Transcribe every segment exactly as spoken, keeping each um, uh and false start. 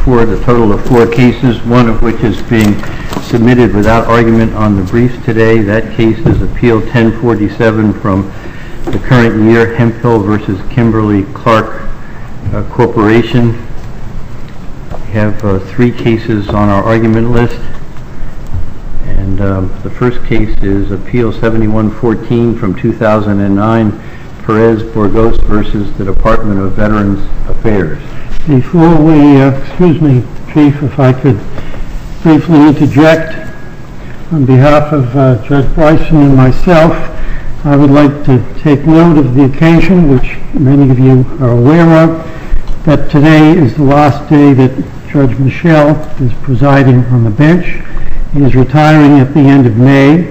before the total of four cases, one of which is being submitted without argument on the briefs today. That case is Appeal ten forty-seven from the current year, Hemphill versus Kimberly-Clark uh, Corporation. We have uh, three cases on our argument list. And um, the first case is Appeal seventy-one fourteen from two thousand nine, Perez-Burgos versus the Department of Veterans Affairs. Before we, uh, excuse me, Chief, if I could briefly interject, on behalf of uh, Judge Bryson and myself, I would like to take note of the occasion, which many of you are aware of, that today is the last day that Judge Michel is presiding on the bench. He is retiring at the end of May.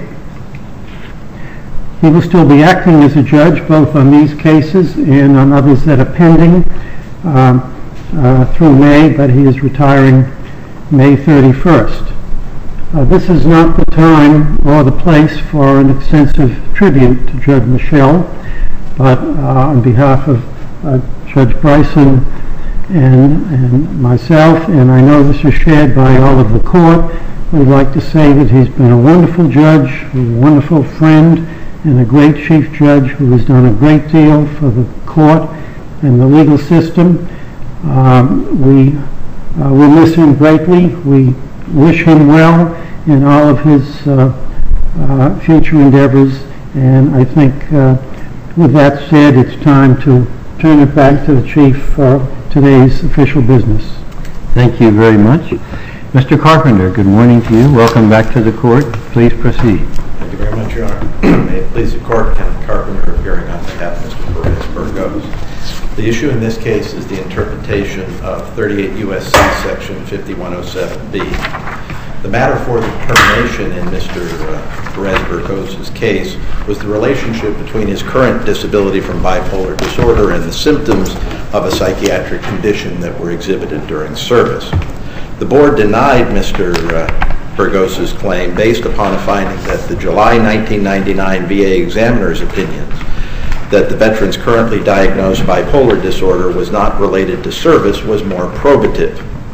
He will still be acting as a judge both on these cases and on others that are pending um, uh, through May, but he is retiring May thirty-first. Uh, this is not the time or the place for an extensive tribute to Judge Michel, but uh, on behalf of uh, Judge Bryson and, and myself, and I know this is shared by all of the court, we'd like to say that he's been a wonderful judge, a wonderful friend, and a great chief judge who has done a great deal for the court and the legal system. Um, we uh, will miss him greatly. We wish him well in all of his uh, uh, future endeavors, and I think uh, with that said, it's time to turn it back to the chief for today's official business. Thank you very much. Mister Carpenter, good morning to you. Welcome back to the court. Please proceed. Thank you very much, Your Honor. May it please the court, Kenneth Carpenter appearing on behalf of Mister Perez-Burgos. The issue in this case is the interpretation of thirty-eight U S C section fifty-one oh seven B. The matter for determination in Mister Perez-Burgos' case was the relationship between his current disability from bipolar disorder and the symptoms of a psychiatric condition that were exhibited during service. The board denied Mister Uh, Burgos' claim based upon a finding that the July nineteen ninety-nine V A examiner's opinions that the veteran's currently diagnosed bipolar disorder was not related to service was more probative.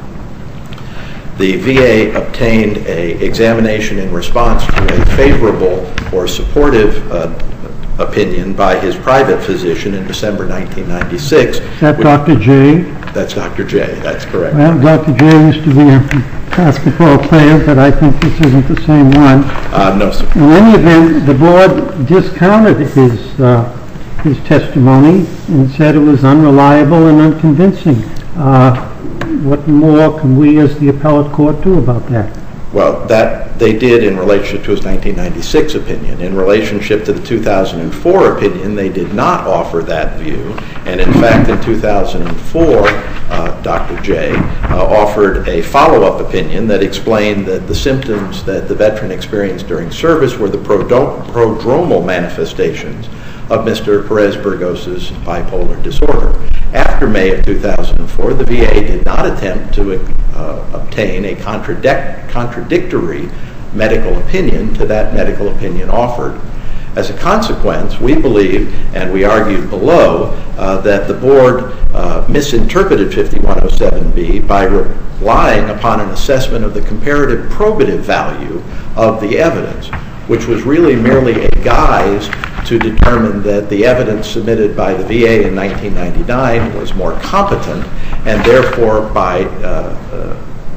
The V A obtained an examination in response to a favorable or supportive uh, opinion by his private physician in December nineteen ninety-six. Is that Doctor J? That's Doctor J, that's correct. Well, Doctor J used to be a basketball player, but I think this isn't the same one. Uh, no, sir. In any event, the board discounted his, uh, his testimony and said it was unreliable and unconvincing. Uh, what more can we as the appellate court do about that? Well, that they did in relationship to his nineteen ninety-six opinion. In relationship to the two thousand four opinion, they did not offer that view. And in fact, in two thousand four, uh, Doctor J uh, offered a follow-up opinion that explained that the symptoms that the veteran experienced during service were the prodom- prodromal manifestations of Mister Perez-Burgos' bipolar disorder. After May of two thousand four, the V A did not attempt to uh, obtain a contradic- contradictory medical opinion to that medical opinion offered. As a consequence, we believe, and we argued below, uh, that the board uh, misinterpreted fifty-one oh seven B by relying upon an assessment of the comparative probative value of the evidence, which was really merely a guise to determine that the evidence submitted by the V A in nineteen ninety-nine was more competent, and therefore by uh, uh,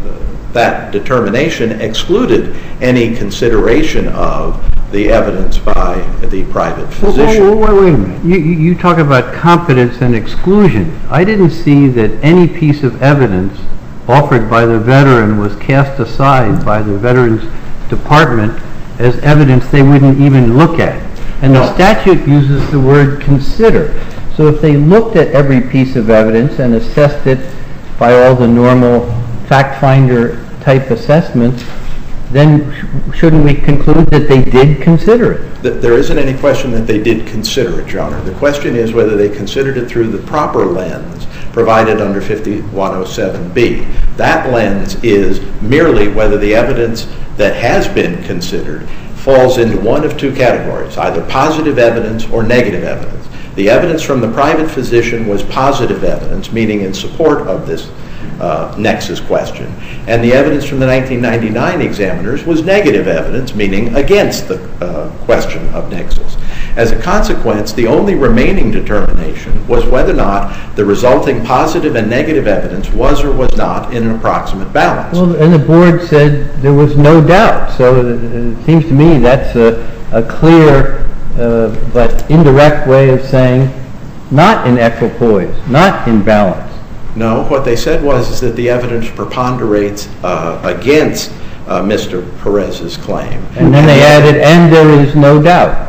that determination excluded any consideration of the evidence by the private physician. Wait, wait, wait a minute. You, you talk about competence and exclusion. I didn't see that any piece of evidence offered by the veteran was cast aside by the Veterans Department as evidence they wouldn't even look at. And the statute uses the word consider. So if they looked at every piece of evidence and assessed it by all the normal fact finder type assessments, then sh- shouldn't we conclude that they did consider it? There isn't any question that they did consider it, Your Honor. The question is whether they considered it through the proper lens provided under fifty-one oh seven B. That lens is merely whether the evidence that has been considered falls into one of two categories, either positive evidence or negative evidence. The evidence from the private physician was positive evidence, meaning in support of this uh, nexus question. And the evidence from the nineteen ninety-nine examiners was negative evidence, meaning against the uh, question of nexus. As a consequence, the only remaining determination was whether or not the resulting positive and negative evidence was or was not in an approximate balance. Well, and the board said there was no doubt. So it, it seems to me that's a, a clear uh, but indirect way of saying not in equipoise, not in balance. No, what they said was is that the evidence preponderates uh, against uh, Mister Perez's claim. And then they added, and there is no doubt.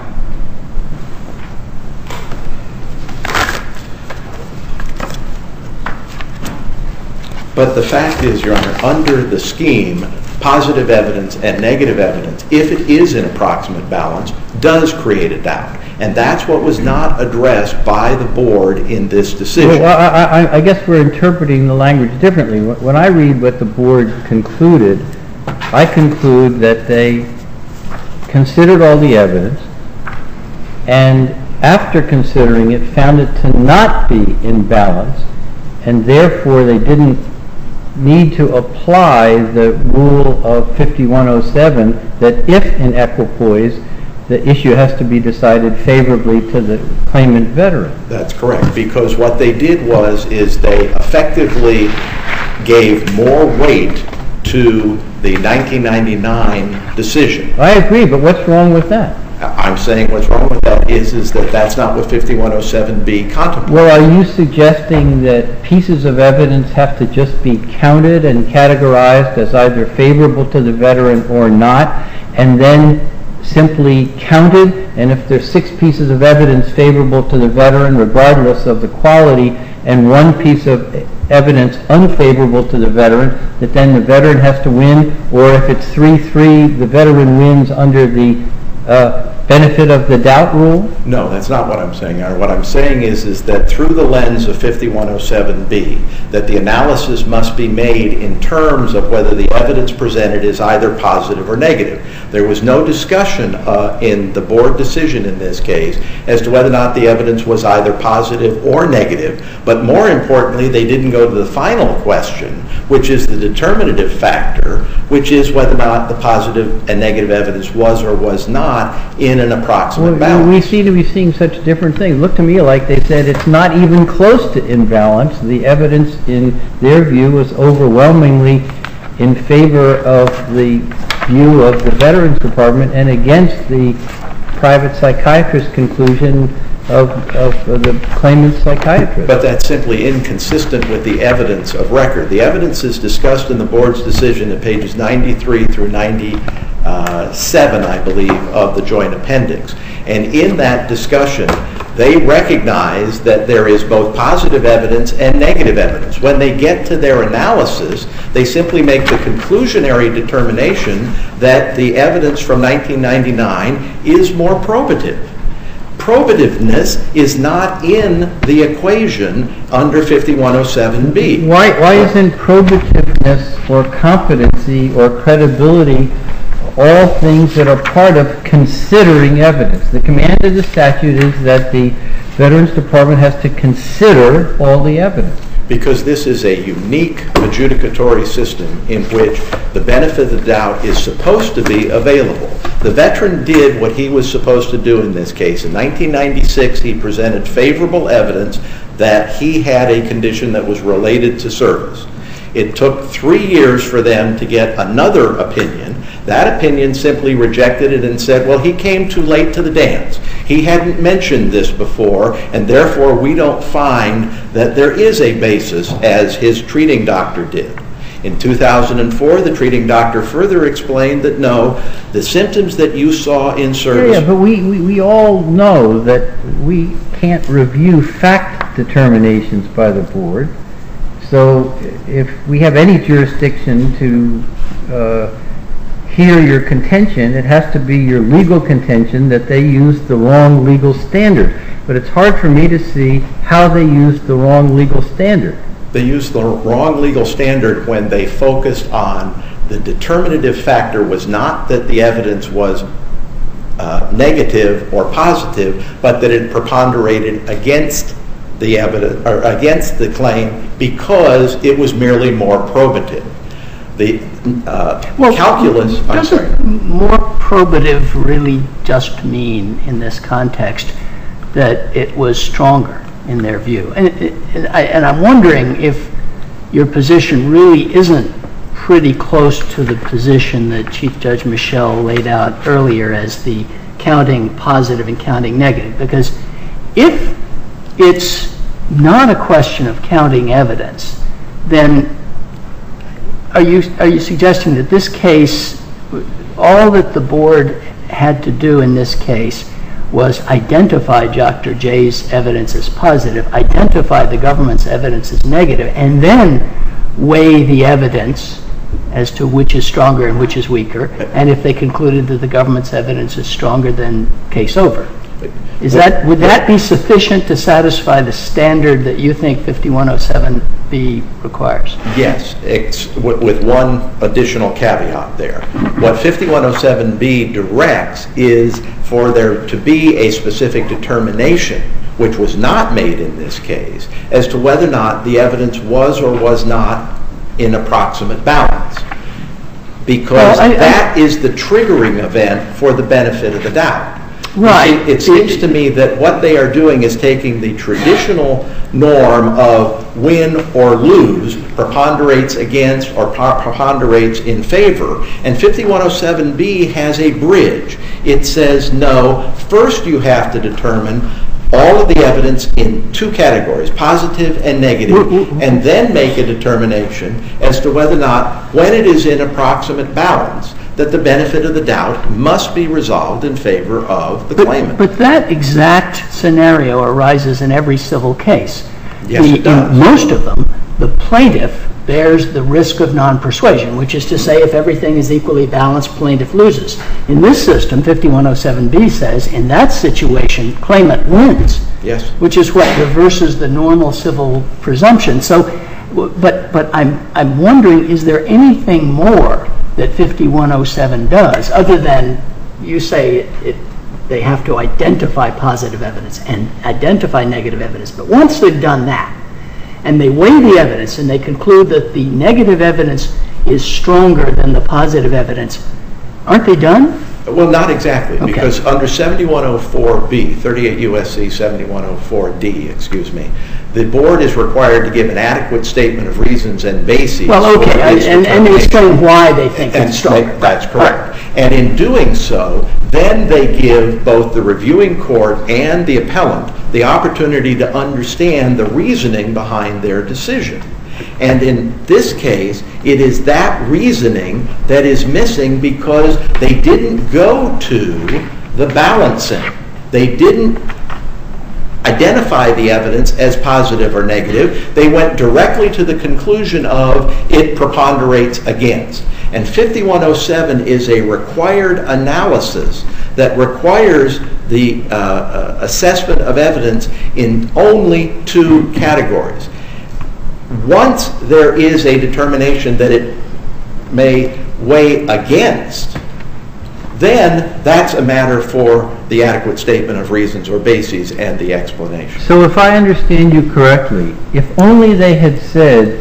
But the fact is, Your Honor, under the scheme, positive evidence and negative evidence, if it is in approximate balance, does create a doubt. And that's what was not addressed by the board in this decision. Well, I, I, I guess we're interpreting the language differently. When I read what the board concluded, I conclude that they considered all the evidence, and after considering it, found it to not be in balance, and therefore they didn't need to apply the rule of fifty-one oh seven that if in equipoise, the issue has to be decided favorably to the claimant veteran. That's correct, because what they did was is they effectively gave more weight to the nineteen ninety-nine decision. I agree, but what's wrong with that? I'm saying what's wrong with that is, is that that's not what fifty-one oh seven B contemplates. Well, are you suggesting that pieces of evidence have to just be counted and categorized as either favorable to the veteran or not, and then simply counted, and if there's six pieces of evidence favorable to the veteran regardless of the quality, and one piece of evidence unfavorable to the veteran, that then the veteran has to win, or if it's three three, the veteran wins under the uh, benefit of the doubt rule? No, that's not what I'm saying. What I'm saying is, is that through the lens of fifty-one oh seven B, that the analysis must be made in terms of whether the evidence presented is either positive or negative. There was no discussion uh, in the board decision in this case as to whether or not the evidence was either positive or negative, but more importantly, they didn't go to the final question, which is the determinative factor, which is whether or not the positive and negative evidence was or was not in an approximate well, balance. We seem to be seeing such different things. Look to me like they said it's not even close to imbalance. The evidence in their view was overwhelmingly in favor of the view of the Veterans Department and against the private psychiatrist's conclusion of, of, of the claimant's psychiatrist. But that's simply inconsistent with the evidence of record. The evidence is discussed in the board's decision at pages ninety-three through ninety-seven, I believe, of the joint appendix. And in that discussion, they recognize that there is both positive evidence and negative evidence. When they get to their analysis, they simply make the conclusionary determination that the evidence from nineteen ninety-nine is more probative. Probativeness is not in the equation under fifty-one oh seven B. Why, why isn't probativeness or competency or credibility all things that are part of considering evidence? The command of the statute is that the Veterans Department has to consider all the evidence. Because this is a unique adjudicatory system in which the benefit of the doubt is supposed to be available. The veteran did what he was supposed to do in this case. In nineteen ninety-six, he presented favorable evidence that he had a condition that was related to service. It took three years for them to get another opinion. That opinion simply rejected it and said, well, he came too late to the dance. He hadn't mentioned this before, and therefore we don't find that there is a basis as his treating doctor did. In two thousand four, the treating doctor further explained that no, the symptoms that you saw in service... Yeah, yeah, but we, we, we all know that we can't review fact determinations by the board. So if we have any jurisdiction to uh, hear your contention, it has to be your legal contention that they used the wrong legal standard. But it's hard for me to see how they used the wrong legal standard. They used the wrong legal standard when they focused on the determinative factor was not that the evidence was uh, negative or positive, but that it preponderated against the evidence or against the claim because it was merely more probative. The uh, well, calculus. I'm sorry. More probative really just mean in this context that it was stronger in their view, and, and, I, and I'm wondering if your position really isn't pretty close to the position that Chief Judge Michel laid out earlier as the counting positive and counting negative, because if it's not a question of counting evidence, then are you are you suggesting that this case, all that the board had to do in this case was identify Doctor J's evidence as positive, identify the government's evidence as negative, and then weigh the evidence as to which is stronger and which is weaker, and if they concluded that the government's evidence is stronger, then case over? Is that, would that be sufficient to satisfy the standard that you think fifty-one oh seven B requires? Yes, it's, with, with one additional caveat there. What fifty-one oh seven B directs is for there to be a specific determination, which was not made in this case, as to whether or not the evidence was or was not in approximate balance. Because well, I, that I, is the triggering event for the benefit of the doubt. Right. It, it seems to me that what they are doing is taking the traditional norm of win or lose, preponderates against or preponderates in favor, and fifty-one oh seven B has a bridge. It says, no, first you have to determine all of the evidence in two categories, positive and negative, and then make a determination as to whether or not, when it is in approximate balance, that the benefit of the doubt must be resolved in favor of the but, claimant. But that exact scenario arises in every civil case. Yes, the, it does. In most of them, the plaintiff bears the risk of non-persuasion, which is to say if everything is equally balanced, plaintiff loses. In this system, fifty-one oh seven B says, in that situation, claimant wins. Yes. Which is what reverses the normal civil presumption. So, but but I'm I'm wondering, is there anything more that fifty-one oh seven does, other than you say it, it, they have to identify positive evidence and identify negative evidence. But once they've done that, and they weigh the evidence and they conclude that the negative evidence is stronger than the positive evidence, aren't they done? Well, not exactly, Okay. because under seventy-one oh four B, thirty-eight U S C seventy-one oh four D, excuse me, the board is required to give an adequate statement of reasons and bases. Well, okay, for its and, and explain why they think and it's stronger. That's correct. Right. And in doing so, then they give both the reviewing court and the appellant the opportunity to understand the reasoning behind their decision. And in this case, it is that reasoning that is missing because they didn't go to the balancing. They didn't identify the evidence as positive or negative. They went directly to the conclusion of it preponderates against. And fifty-one oh seven is a required analysis that requires the uh, uh, assessment of evidence in only two categories. Once there is a determination that it may weigh against, then that's a matter for the adequate statement of reasons or bases and the explanation. So if I understand you correctly, if only they had said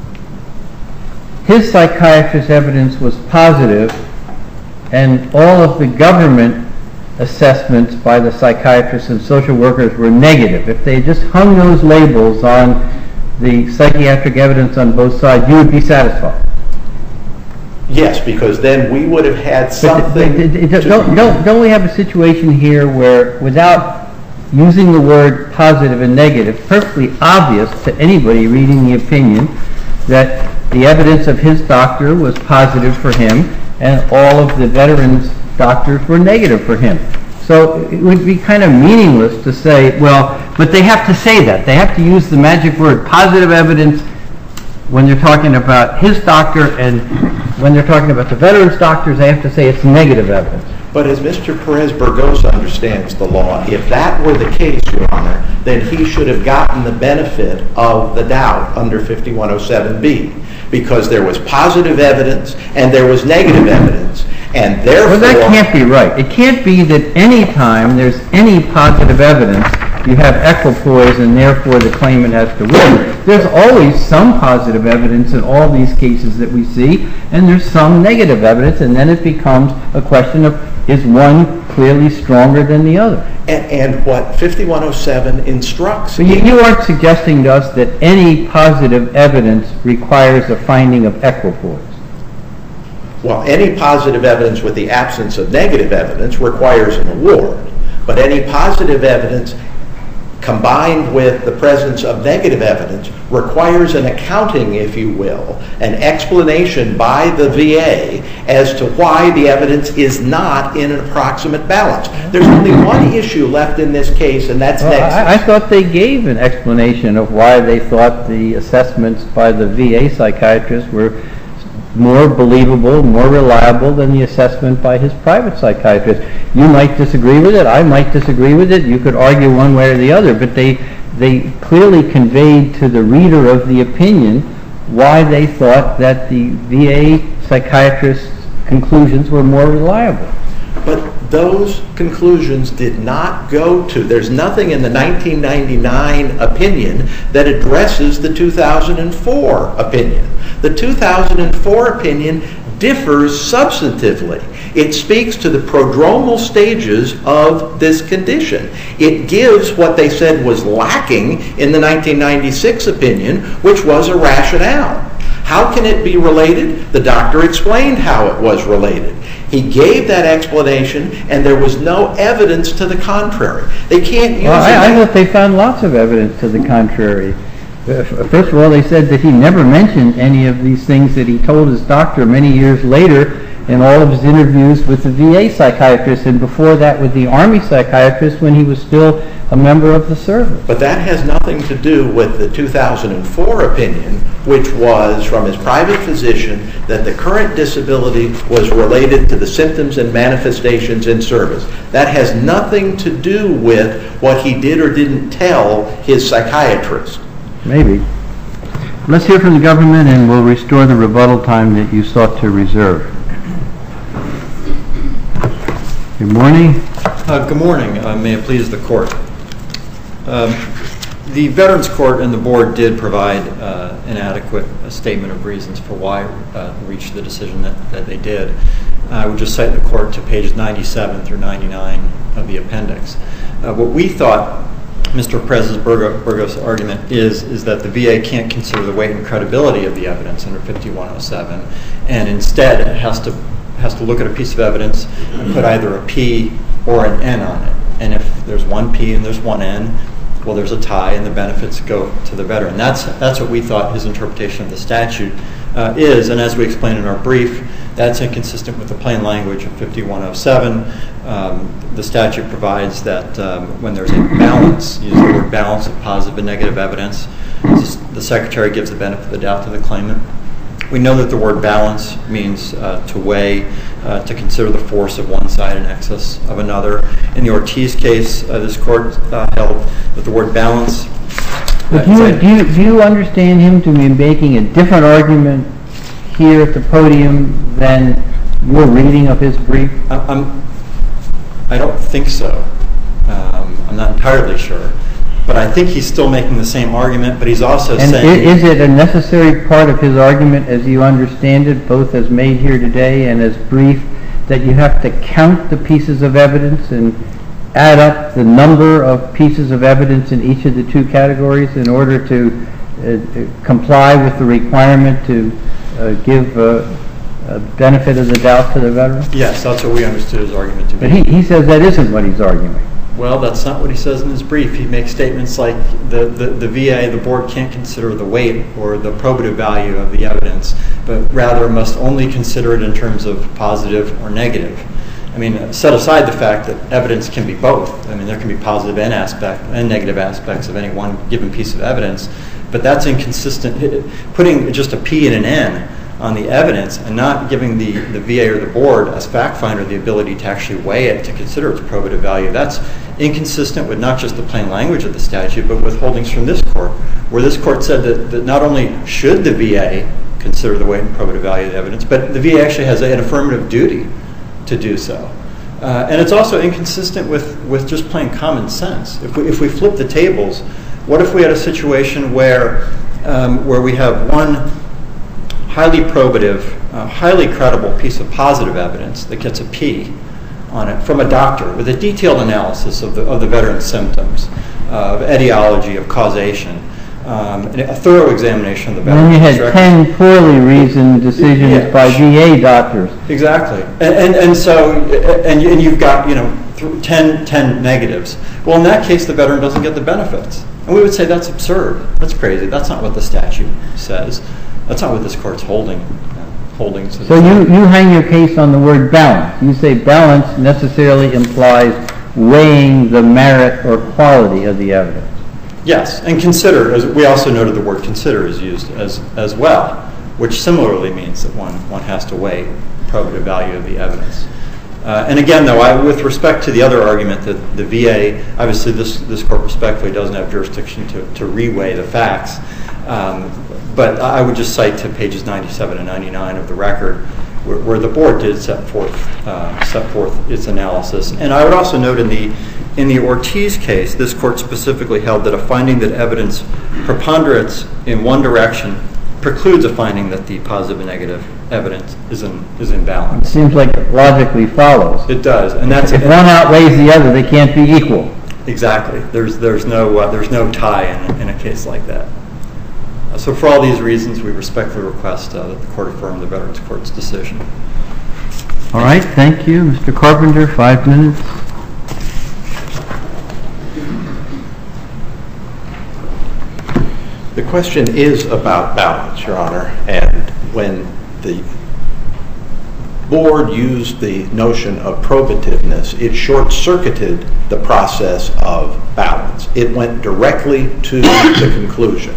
his psychiatrist's evidence was positive and all of the government assessments by the psychiatrists and social workers were negative, if they just hung those labels on the psychiatric evidence on both sides, you would be satisfied? Yes, because then we would have had something. But, but, but, don't, don't, don't we have a situation here where, without using the word positive and negative, perfectly obvious to anybody reading the opinion that the evidence of his doctor was positive for him and all of the veterans' doctors were negative for him? So it would be kind of meaningless to say, well, but they have to say that. They have to use the magic word positive evidence when they're talking about his doctor, and when they're talking about the veterans' doctors, they have to say it's negative evidence. But as Mister Perez-Burgosa understands the law, if that were the case, Your Honor, then he should have gotten the benefit of the doubt under fifty-one oh seven B, because there was positive evidence and there was negative evidence, and therefore... Well, that can't be right. It can't be that any time there's any positive evidence, you have equipoise and therefore the claimant has to win. There's always some positive evidence in all these cases that we see, and there's some negative evidence, and then it becomes a question of, is one clearly stronger than the other? And, and what fifty-one oh seven instructs... So you, you aren't suggesting to us that any positive evidence requires a finding of equipoise? Well, any positive evidence with the absence of negative evidence requires an award. But any positive evidence combined with the presence of negative evidence requires an accounting, if you will, an explanation by the V A as to why the evidence is not in an approximate balance. There's only one issue left in this case, and that's well, nexus. I, I thought they gave an explanation of why they thought the assessments by the V A psychiatrist were more believable, more reliable than the assessment by his private psychiatrist. You might disagree with it, I might disagree with it, you could argue one way or the other, but they, they clearly conveyed to the reader of the opinion why they thought that the V A psychiatrist's conclusions were more reliable. But those conclusions did not go to, there's nothing in the nineteen ninety-nine opinion that addresses the two thousand four opinion. The two thousand four opinion differs substantively. It speaks to the prodromal stages of this condition. It gives what they said was lacking in the nineteen ninety-six opinion, which was a rationale. How can it be related? The doctor explained how it was related. He gave that explanation, and there was no evidence to the contrary. They can't use well, I, it. I thought they found lots of evidence to the contrary. First of all, they said that he never mentioned any of these things that he told his doctor many years later in all of his interviews with the V A psychiatrist, and before that with the Army psychiatrist when he was still a member of the service. But that has nothing to do with the two thousand four opinion, which was from his private physician that the current disability was related to the symptoms and manifestations in service. That has nothing to do with what he did or didn't tell his psychiatrist. Maybe. Let's hear from the government, and we'll restore the rebuttal time that you sought to reserve. Good morning. Uh, good morning. Uh, may it please the court. Um, the Veterans Court and the board did provide uh, an adequate uh, statement of reasons for why uh, reached the decision that, that they did. I would just cite the court to pages ninety-seven through ninety-nine of the appendix. Uh, what we thought Mister Perez's Burgos argument is, is that the V A can't consider the weight and credibility of the evidence under fifty-one oh seven, and instead it has to has to look at a piece of evidence and put either a P or an N on it. And if there's one P and there's one N, well, there's a tie and the benefits go to the veteran. That's that's what we thought his interpretation of the statute uh, is, and as we explained in our brief, that's inconsistent with the plain language of fifty-one oh seven. Um, the statute provides that um, when there's a balance, use the word balance of positive and negative evidence, the secretary gives the benefit of the doubt to the claimant. We know that the word balance means uh, to weigh, uh, to consider the force of one side in excess of another. In the Ortiz case, uh, this court uh, held that the word balance... Uh, do, you, do, you, do you understand him to be making a different argument here at the podium than your reading of his brief? I, I'm, I don't think so. Um, I'm not entirely sure. But I think he's still making the same argument, but he's also and saying... And is it a necessary part of his argument, as you understand it, both as made here today and as brief, that you have to count the pieces of evidence and add up the number of pieces of evidence in each of the two categories in order to uh, comply with the requirement to uh, give uh, a benefit of the doubt to the veteran? Yes, that's what we understood his argument to be. But he, he says that isn't what he's arguing. Well, that's not what he says in his brief. He makes statements like the, the, the V A, the board, can't consider the weight or the probative value of the evidence, but rather must only consider it in terms of positive or negative. I mean, set aside the fact that evidence can be both. I mean, there can be positive and aspect and negative aspects of any one given piece of evidence, but that's inconsistent. Putting just a P and an N on the evidence and not giving the, the V A or the board as fact finder the ability to actually weigh it to consider its probative value, that's inconsistent with not just the plain language of the statute, but with holdings from this court, where this court said that, that not only should the V A consider the weight and probative value of the evidence, but the V A actually has an affirmative duty to do so. Uh, and it's also inconsistent with, with just plain common sense. If we, if we flip the tables, what if we had a situation where, um, where we have one highly probative, uh, highly credible piece of positive evidence that gets a P on it from a doctor with a detailed analysis of the, of the veteran's symptoms, uh, of etiology, of causation, um, and a thorough examination of the veteran's And you had ten poorly reasoned decisions Yeah. by V A doctors. Exactly. And, and, and so, and, you- and you've got, you know, th- ten, ten negatives. Well, in that case, the veteran doesn't get the benefits. And we would say that's absurd. That's crazy. That's not what the statute says. That's not what this court's holding. Uh, holding to So you, you hang your case on the word balance. You say balance necessarily implies weighing the merit or quality of the evidence. Yes, and consider, as we also noted the word consider is used as, as well, which similarly means that one, one has to weigh probative value of the evidence. Uh, and again, though, I, with respect to the other argument that the V A, obviously this, this court respectfully doesn't have jurisdiction to, to reweigh the facts, um, but I would just cite to pages ninety-seven and ninety-nine of the record where, where the board did set forth, uh, set forth its analysis. And I would also note in the In the Ortiz case, this court specifically held that a finding that evidence preponderates in one direction precludes a finding that the positive and negative evidence is in, is in It balance. seems like it logically follows. It does, and that's If one outweighs the other, they can't be equal. exactly. There's there's no uh, there's no tie in, in a case like that. Uh, so for all these reasons, we respectfully request uh, that the court affirm the Veterans Court's decision. All right, thank you. Mister Carpenter, five minutes. The question is about balance, Your Honor, and when the board used the notion of probativeness, it short-circuited the process of balance. It went directly to the conclusion.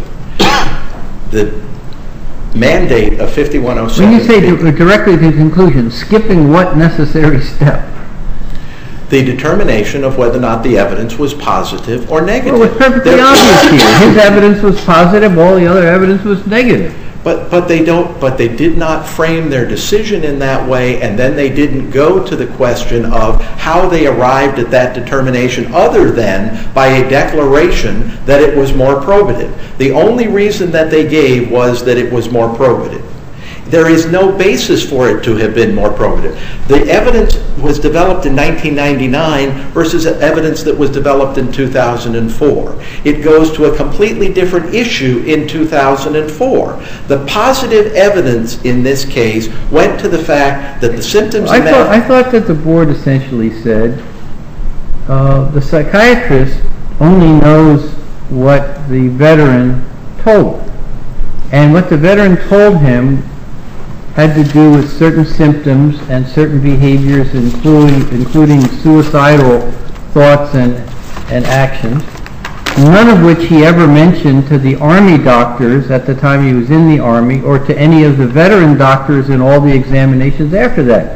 The mandate of fifty-one oh seven... When you say di- directly to conclusion, skipping what necessary step? The determination of whether or not the evidence was positive or negative. Well, it was perfectly There- obvious here. His evidence was positive, all the other evidence was negative. But but they don't. But they did not frame their decision in that way, and then they didn't go to the question of how they arrived at that determination, other than by a declaration that it was more probative. The only reason that they gave was that it was more probative. There is no basis for it to have been more probative. The evidence was developed in nineteen ninety-nine versus evidence that was developed in two thousand four. It goes to a completely different issue in two thousand four. The positive evidence in this case went to the fact that the symptoms... I in that- thought, I thought that the board essentially said uh, the psychiatrist only knows what the veteran told him. And what the veteran told him had to do with certain symptoms and certain behaviors, including, including suicidal thoughts and, and actions, none of which he ever mentioned to the Army doctors at the time he was in the Army, or to any of the veteran doctors in all the examinations after that.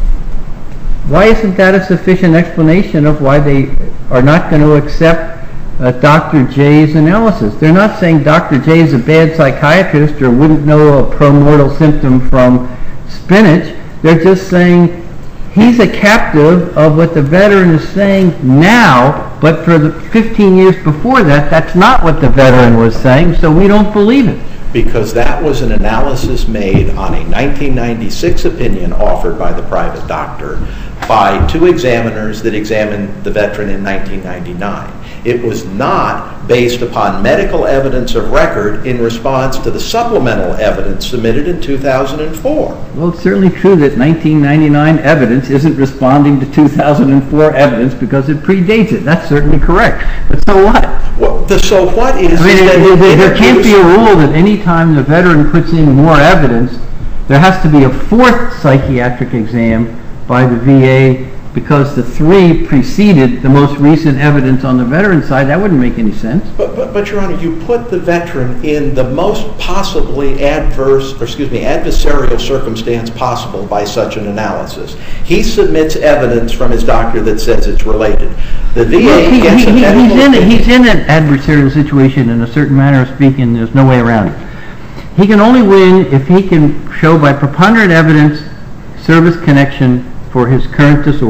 Why isn't that a sufficient explanation of why they are not going to accept uh, Doctor J's analysis? They're not saying Doctor J is a bad psychiatrist or wouldn't know a promortal symptom from spinach. They're just saying he's a captive of what the veteran is saying now, but for the fifteen years before that, that's not what the veteran was saying, so we don't believe it. Because that was an analysis made on a nineteen ninety-six opinion offered by the private doctor by two examiners that examined the veteran in nineteen ninety-nine. It was not based upon medical evidence of record in response to the supplemental evidence submitted in two thousand four. Well, it's certainly true that nineteen ninety-nine evidence isn't responding to two thousand four evidence because it predates it. That's certainly correct. But so what? Well, the so what is... I mean, is that there, it there, there can't be a introduced- rule that any time the veteran puts in more evidence, there has to be a fourth psychiatric exam by the V A because the three preceded the most recent evidence on the veteran side. That wouldn't make any sense. But, but, but, Your Honor, you put the veteran in the most possibly adverse, or excuse me, adversarial circumstance possible by such an analysis. He submits evidence from his doctor that says it's related. The V A Well, he- gets he- a he- medical he's, in, opinion. he's in an adversarial situation in a certain manner of speaking. There's no way around it. He can only win if he can show by preponderant evidence service connection for his current disorder,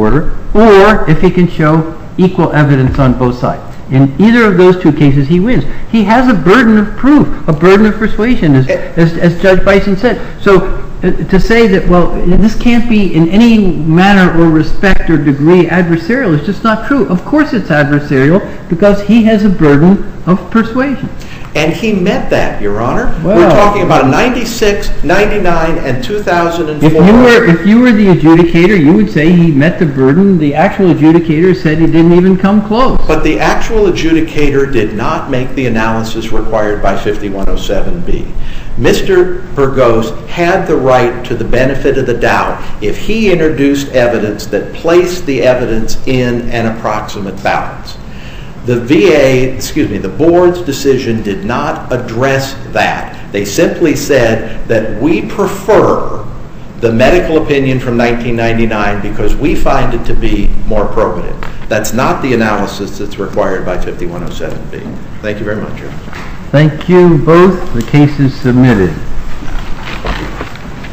or if he can show equal evidence on both sides. In either of those two cases, he wins. He has a burden of proof, a burden of persuasion, as, as, as Judge Bison said. So uh, to say that, well, this can't be in any manner or respect or degree adversarial is just not true. Of course it's adversarial because he has a burden of persuasion. And he met that, Your Honor. Well, we're talking about a ninety-six, ninety-nine, and two thousand four. If you were if you were the adjudicator, you would say he met the burden. The actual adjudicator said he didn't even come close. But the actual adjudicator did not make the analysis required by fifty-one oh seven B. Mister Burgos had the right to the benefit of the doubt if he introduced evidence that placed the evidence in an approximate balance. The V A, excuse me, the board's decision did not address that. They simply said that we prefer the medical opinion from nineteen ninety-nine because we find it to be more probative. That's not the analysis that's required by fifty-one oh seven B. Thank you very much, Your Honor. Thank you both. The case is submitted.